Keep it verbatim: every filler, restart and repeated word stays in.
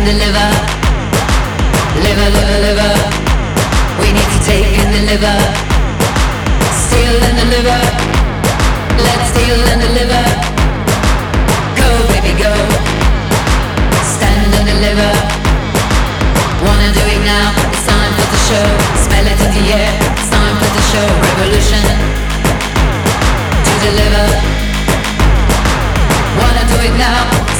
deliver. Liver, liver, liver. We need to take and deliver. Steal and deliver. Let's steal and deliver. Go baby go. Stand and deliver. Wanna do it now, it's time for the show. Smell it in the air, it's time for the show. Revolution to deliver. Wanna do it now.